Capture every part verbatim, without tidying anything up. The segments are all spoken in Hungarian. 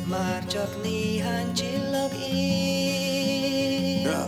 már csak néhány csillag él. Yeah.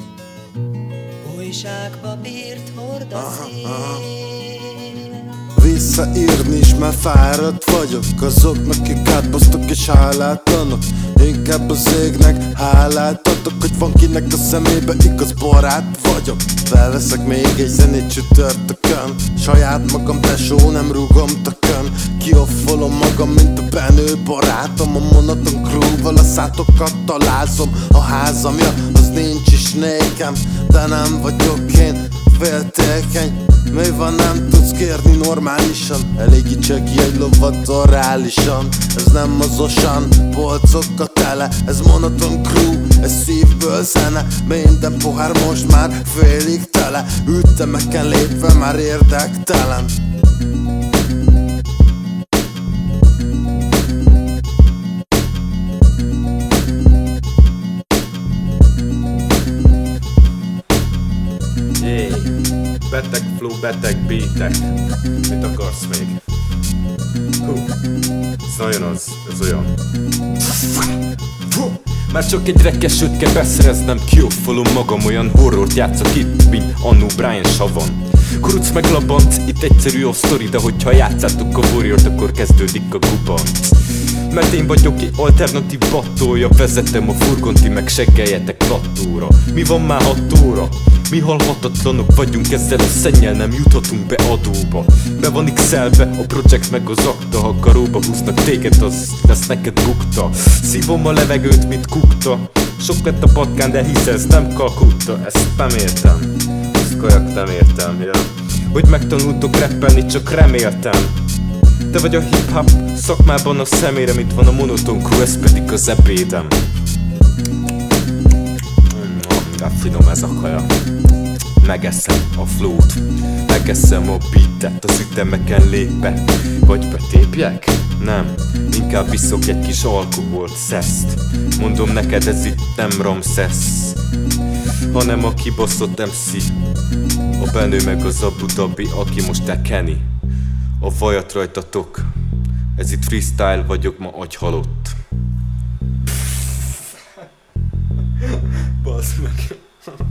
Újságpapírt hord a szél. Visszaírni is már fáradt vagyok. Azoknak, akik átbasztok és hálátalanok. Inkább az égnek hálát adok, hogy van kinek a szemébe igaz barát vagyok. Felveszek még egy zenét csütörtökön. Saját magam tesó, nem rúgom tökön. Kioffolom magam, mint a benő barátom. A monoton crew-val a szátokat találszom. A házam, ja, az nincs is nékem. De nem vagyok én féltékeny. Mi van, nem tudsz kérni normálisan? Elégítse ki egy lovat orrálisan. Ez nem az osan, polcokkal tele. Ez monoton crew, ez szívből zene. Minden pohár most már félig tele. Ütemeken lépve már érdektelen. Beteg flow, beteg beatek. Mit akarsz még? Hú, ez nagyon az, ez olyan. Már csak egy rekkes öt kell beszereznem, kioffolom magam, olyan horrort játszok itt, mint annó Brian Savon. Kuruc meg labanc, itt egyszerű a sztori, de hogyha játszátok a Warriort, akkor kezdődik a gubanc. Mert én vagyok egy alternatív battolja, vezetem a furgont, ti meg seggeljetek plattóra. Mi van már hat óra? Mi halhatatlanok vagyunk, ezzel a szennyel nem juthatunk be adóba. Be van x-elve a projekt meg az akta. Ha karóba húznak téged, az lesz neked bukta. Szívom a levegőt, mint kukta. Sok lett a patkán, de hisz ez nem Kalkutta. Ezt nem értem, azt kajak nem értem, ja. Hogy megtanultok rappelni, csak reméltem. Te vagy a hip-hop szakmában a szemére, mint van a monoton crew, ez pedig az ebédem. De finom ez a kaja. Megeszem a flow-t, megeszem a beatet, az ütemeken lépve. Vagy betépjek? Nem, inkább iszok egy kis alkoholt, szeszt. Mondom neked, ez itt nem Ramszesz, hanem a kibaszott em cé. A Benő meg az Abu Dhabi, aki most te Kenny. A vajat rajtatok, ez itt freestyle, vagyok ma agyhalott. Bassz meg.